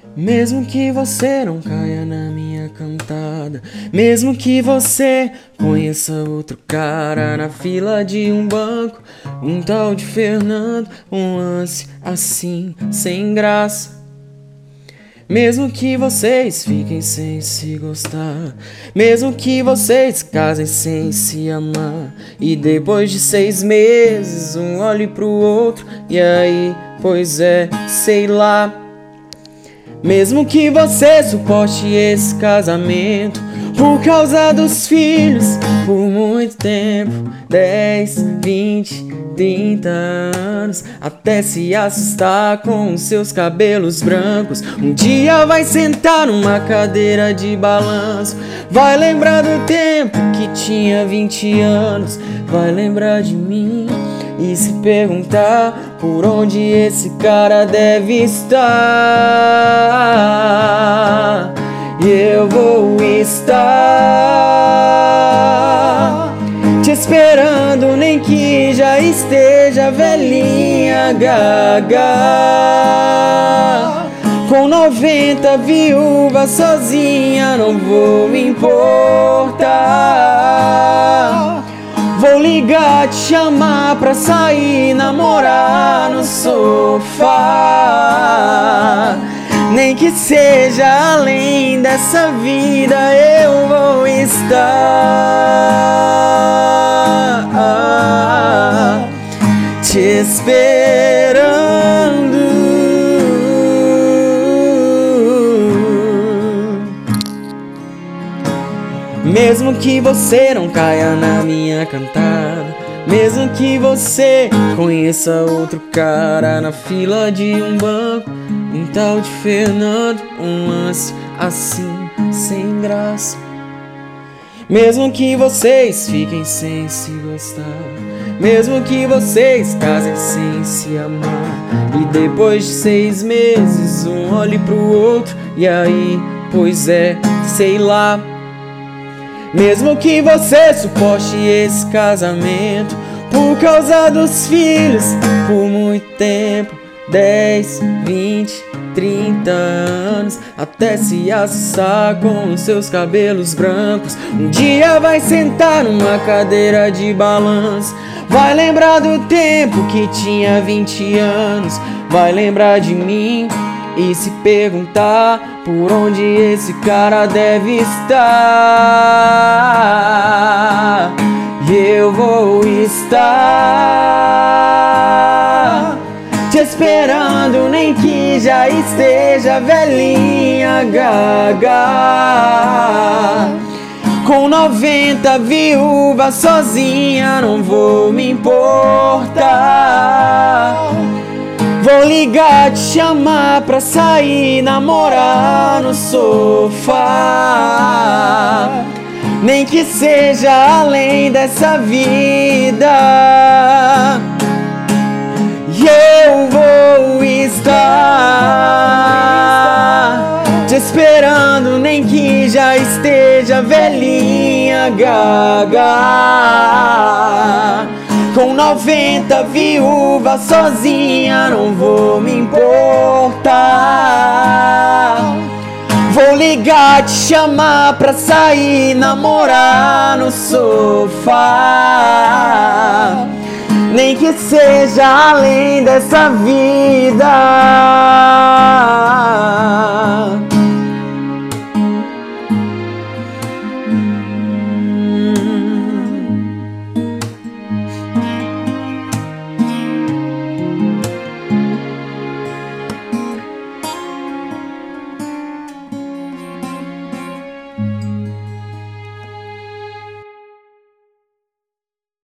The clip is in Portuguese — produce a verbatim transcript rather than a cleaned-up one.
Mesmo que você não caia na minha cantada, mesmo que você conheça outro cara na fila de um banco, um tal de Fernando, um lance assim, sem graça. Mesmo que vocês fiquem sem se gostar, mesmo que vocês casem sem se amar, e depois de seis meses um olhe pro outro, e aí, pois é, sei lá. Mesmo que você suporte esse casamento por causa dos filhos por muito tempo, dez, vinte, trinta anos, até se assustar com os seus cabelos brancos. Um dia vai sentar numa cadeira de balanço, vai lembrar do tempo que tinha vinte anos, vai lembrar de mim e se perguntar por onde esse cara deve estar. E eu vou estar te esperando, nem que já esteja velhinha gaga. Com noventa viúva sozinha, não vou me importar. Vou ligar, te chamar pra sair, namorar no sofá. Nem que seja além dessa vida, eu vou estar te esperando. Mesmo que você não caia na minha cantada, mesmo que você conheça outro cara na fila de um banco, um tal de Fernando, um lance assim, sem graça. Mesmo que vocês fiquem sem se gostar, mesmo que vocês casem sem se amar, e depois de seis meses um olhe pro outro, e aí, pois é, sei lá. Mesmo que você suporte esse casamento por causa dos filhos por muito tempo, dez, vinte, trinta anos, até se assustar com os seus cabelos brancos. Um dia vai sentar numa cadeira de balanço, vai lembrar do tempo que tinha vinte anos, vai lembrar de mim e se perguntar por onde esse cara deve estar. E eu vou estar te esperando, nem que já esteja velhinha gaga. Com noventa viúva sozinha, não vou me importar. Vou ligar, te chamar pra sair, namorar no sofá. Nem que seja além dessa vida, e eu vou estar te esperando, nem que já esteja velhinha gaga. Com noventa viúvas sozinha, não vou me importar. Vou ligar, te chamar pra sair, namorar no sofá. Nem que seja além dessa vida.